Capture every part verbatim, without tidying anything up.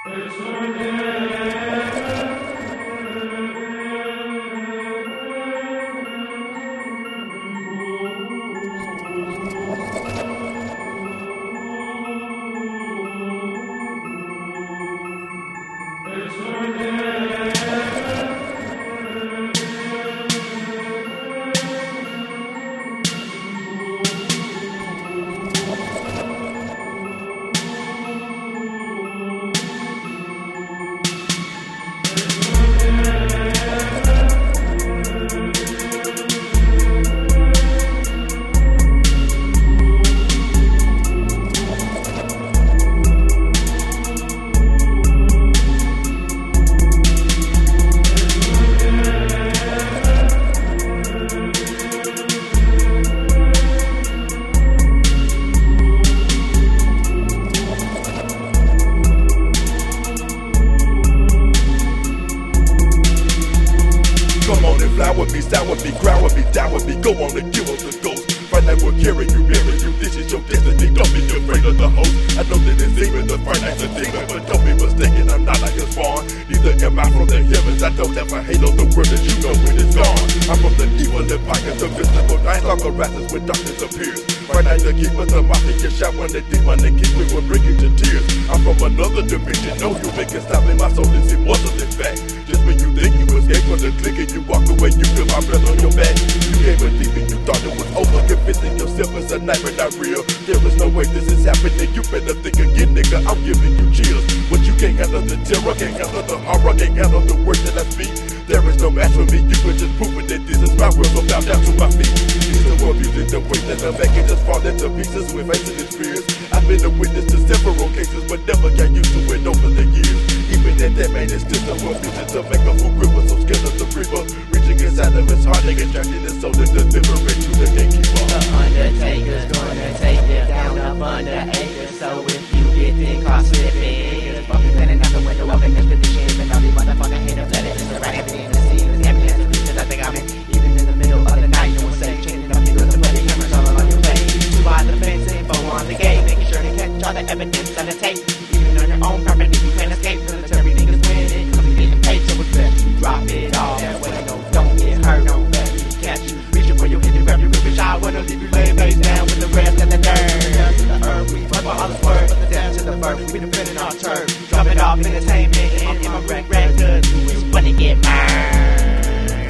Fly with me, sound with me, ground with me, down with me, go on and give us the ghost. Fight that will carry you, bury you, this is your destiny, don't be afraid of the host. I know that it's even the finite's a demon, but don't be mistaken, I'm not like a spawn. Neither am I from the heavens, I don't ever hate on the world that you know when it's gone. I'm from the evil and pockets of visible night, long harassers when darkness appears. Fight night to keep us a mafia shot when the demon and keep me will bring you to tears. I'm from another dimension, no you make it stop me, my soul is immortal in fact. Just when you think you escape from the click and you walk away, you feel my breath on your back. You can't believe it, you thought it was over, convincing yourself it's a nightmare, not real. There is no way this is happening, you better think again, nigga, I'm giving you chills. But you can't handle the terror, can't handle the horror, can't handle the words that I speak. There is no match for me, you can just prove it that this is my world, so bow down to my feet. These are more music, the way that I'm making just fall into pieces with facing its fears. I've been a witness to several cases, but never got used to it over the years. Even that that man is still the one music to make a fool grip, so scared of the reaper. Reaching inside of his heart, they extracting his soul and delivering to the gatekeeper. The Undertaker's gonna take you down up under acres, so if you get then caught slipping, bumping, planning out the window, up in this position, and all these motherfucking haters let it just right everything in the scene is happy as the pieces I think I'm in. Even in the middle of the night, no one's safe, changing up your girls and putting cameras all on your face. Two by the fence, info on the gate, making sure to catch all the evidence on the tape. Even on your own property, you can't escape. Military niggas winning, cause we getting paid, so it's best you drop it all. That way, no, don't get hurt, don't let me catch you. Reaching for your kitchen, grab your grip and shot, wanna leave you lay face down with the rest and the dirt. Down to the earth, we run for all the swerve, down to the birth, we defending our turf. Drop it off, entertainment, and in my wreck, wreck, cause you wanna get murdered.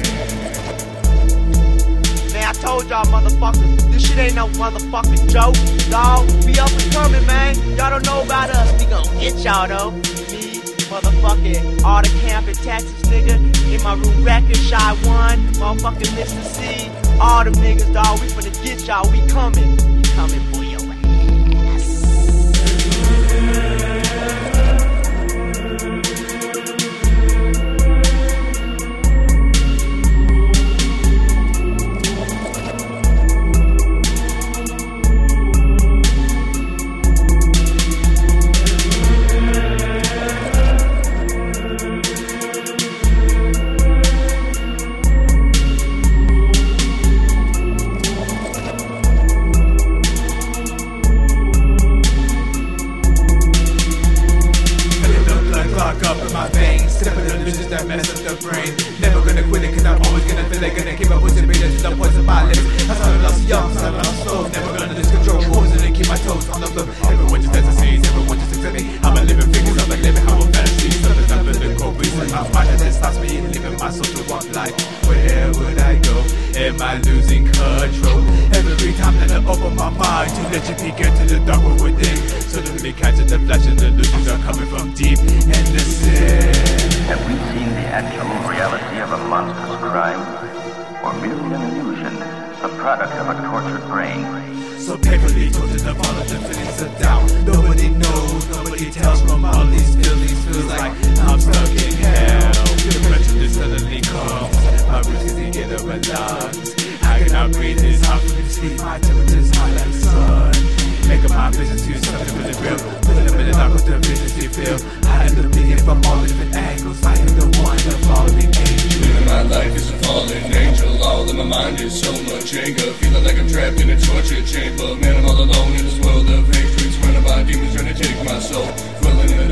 Man, I told y'all motherfuckers, this shit ain't no motherfucking joke, dawg. We up and coming, man. Y'all don't know about us, we gon' get y'all though. Me, motherfucking, all the camp in Texas, nigga. In my room, record, shy one, motherfucking Mister C. All them niggas, dawg, we finna get y'all, we coming. We coming for your ass. That mess up the brain. Never gonna quit it, cause I'm always gonna feel it. Gonna keep up with the beat to the points of my lips. I started lost young, I lost soul. Never gonna lose control. Always gonna keep my toes on the floor. Everyone just fantasies, everyone just accept me. I'm a living figure, I'm a living how I'm fantasy. Something's not the cold reason. My mind that stops me in living my soul to walk life. Where would I go? Am I losing control? Every time that I open my mind to let you peek into the dark world within. Suddenly catching the flash and the illusions are coming from deep in the sin. Have we seen the actual reality of a monstrous crime? Or merely an illusion, a product of a tortured brain? So painfully tortured the fall of the feelings of doubt. Nobody knows, nobody tells from all these feelings. Feels like I'm stuck in hell. The prejudice suddenly comes. My roots is together with lungs. How can I breathe? It's hard for me to sleep. My temperature's high like the sun. Making my vision to something really real. Putting them in the dark with the visions you feel. I am the being from all different angles. I am the one, the falling angel. Living my life is a fallen angel. All in my mind is so much anger. Feeling like I'm trapped in a torture chamber. Man, I'm all alone in this world of hatred. Surrounded by demons trying to take my soul. Dwelling in the dark.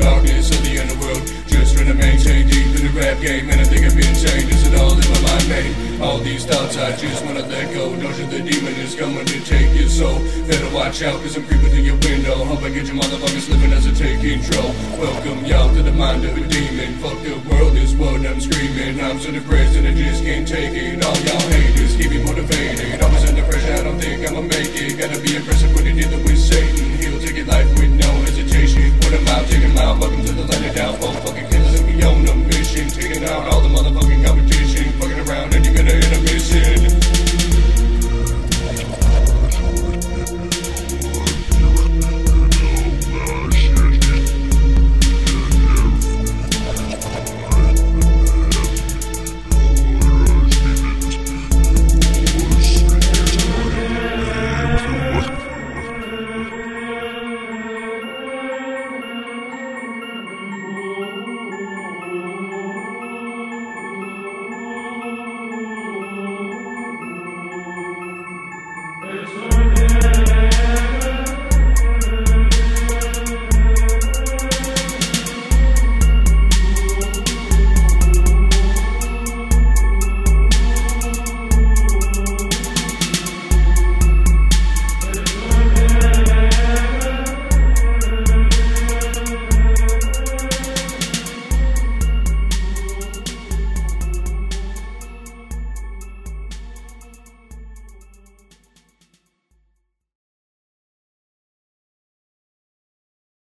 darkness of the underworld. Just trying to maintain deep in the rap game, and I think I've been tamed. Is it all in my mind made? All these thoughts I just wanna let go. Don't you, the demon is coming to take your soul. Better watch out, cause I'm creeping through your window. Hope I get your motherfuckers living as I take control. Welcome y'all to the mind of a demon. Fuck the world is what I'm screaming. I'm so depressed and I just can't take it. All y'all haters keep me motivated. Always under pressure, I don't think I'ma make it. Gotta be aggressive